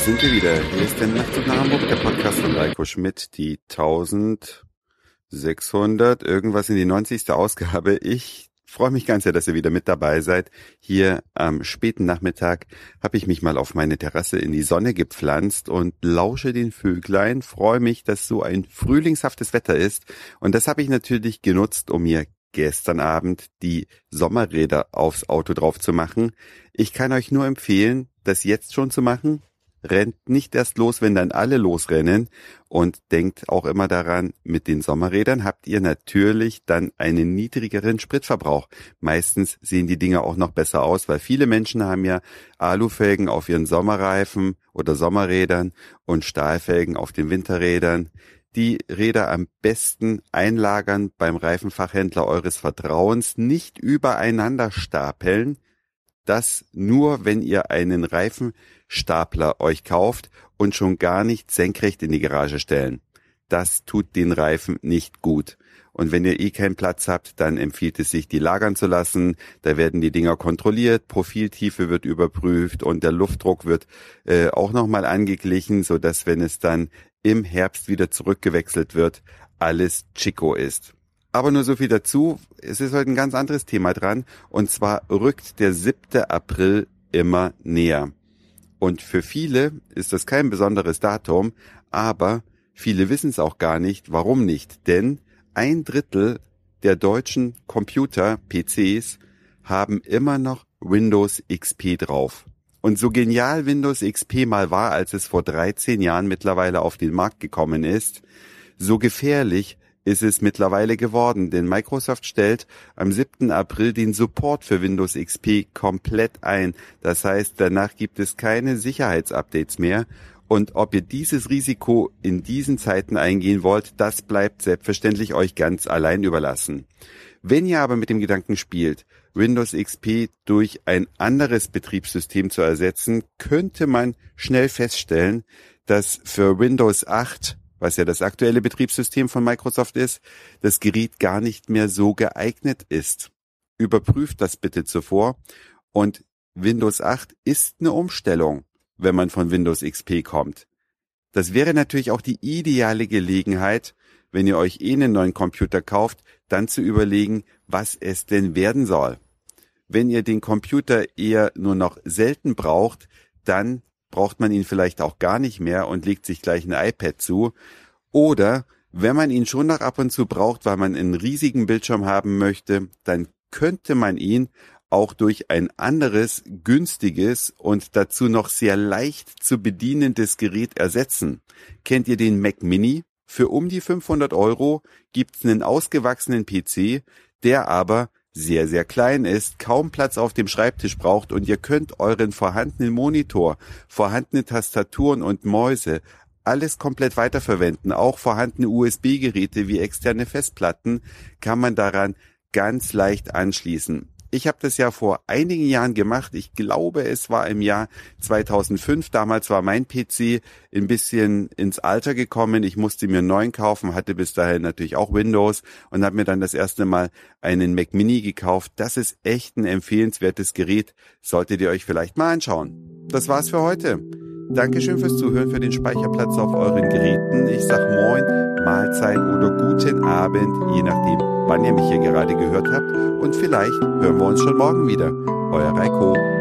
sind wir wieder. Hier ist der Nachtzug nach Hamburg, der Podcast von Reiko Schmidt, die 1600, irgendwas in die 90. Ausgabe. Ich freue mich ganz sehr, dass ihr wieder mit dabei seid. Hier am späten Nachmittag habe ich mich mal auf meine Terrasse in die Sonne gepflanzt und lausche den Vöglein, freue mich, dass so ein frühlingshaftes Wetter ist. Und das habe ich natürlich genutzt, um mir gestern Abend die Sommerräder aufs Auto drauf zu machen. Ich kann euch nur empfehlen, das jetzt schon zu machen. Rennt nicht erst los, wenn dann alle losrennen, und denkt auch immer daran, mit den Sommerrädern habt ihr natürlich dann einen niedrigeren Spritverbrauch. Meistens sehen die Dinger auch noch besser aus, weil viele Menschen haben ja Alufelgen auf ihren Sommerreifen oder Sommerrädern und Stahlfelgen auf den Winterrädern. Die Räder am besten einlagern beim Reifenfachhändler eures Vertrauens, nicht übereinander stapeln. Das nur, wenn ihr einen Reifenstapler euch kauft, und schon gar nicht senkrecht in die Garage stellen. Das tut den Reifen nicht gut. Und wenn ihr keinen Platz habt, dann empfiehlt es sich, die lagern zu lassen. Da werden die Dinger kontrolliert, Profiltiefe wird überprüft und der Luftdruck wird auch nochmal angeglichen, sodass, wenn es dann im Herbst wieder zurückgewechselt wird, alles Chico ist. Aber nur so viel dazu, es ist heute ein ganz anderes Thema dran, und zwar rückt der 7. April immer näher. Und für viele ist das kein besonderes Datum, aber viele wissen es auch gar nicht. Warum nicht? Denn 1/3 der deutschen Computer, PCs, haben immer noch Windows XP drauf. Und so genial Windows XP mal war, als es vor 13 Jahren mittlerweile auf den Markt gekommen ist, so gefährlich ist es mittlerweile geworden, denn Microsoft stellt am 7. April den Support für Windows XP komplett ein. Das heißt, danach gibt es keine Sicherheitsupdates mehr. Und ob ihr dieses Risiko in diesen Zeiten eingehen wollt, das bleibt selbstverständlich euch ganz allein überlassen. Wenn ihr aber mit dem Gedanken spielt, Windows XP durch ein anderes Betriebssystem zu ersetzen, könnte man schnell feststellen, dass für Windows 8, was ja das aktuelle Betriebssystem von Microsoft ist, das Gerät gar nicht mehr so geeignet ist. Überprüft das bitte zuvor. Und Windows 8 ist eine Umstellung, wenn man von Windows XP kommt. Das wäre natürlich auch die ideale Gelegenheit, wenn ihr euch einen neuen Computer kauft, dann zu überlegen, was es denn werden soll. Wenn ihr den Computer eher nur noch selten braucht, dann braucht man ihn vielleicht auch gar nicht mehr und legt sich gleich ein iPad zu. Oder wenn man ihn schon noch ab und zu braucht, weil man einen riesigen Bildschirm haben möchte, dann könnte man ihn auch durch ein anderes, günstiges und dazu noch sehr leicht zu bedienendes Gerät ersetzen. Kennt ihr den Mac Mini? Für um die 500 € gibt's einen ausgewachsenen PC, der aber sehr, sehr klein ist, kaum Platz auf dem Schreibtisch braucht, und ihr könnt euren vorhandenen Monitor, vorhandene Tastaturen und Mäuse, alles komplett weiterverwenden. Auch vorhandene USB-Geräte wie externe Festplatten kann man daran ganz leicht anschließen. Ich habe das ja vor einigen Jahren gemacht. Ich glaube, es war im Jahr 2005. Damals war mein PC ein bisschen ins Alter gekommen. Ich musste mir einen neuen kaufen, hatte bis dahin natürlich auch Windows und habe mir dann das erste Mal einen Mac Mini gekauft. Das ist echt ein empfehlenswertes Gerät. Solltet ihr euch vielleicht mal anschauen. Das war's für heute. Dankeschön fürs Zuhören, für den Speicherplatz auf euren Geräten. Ich sag Moin, Mahlzeit oder guten Abend, je nachdem, wann ihr mich hier gerade gehört habt. Und vielleicht hören wir uns schon morgen wieder. Euer Reiko.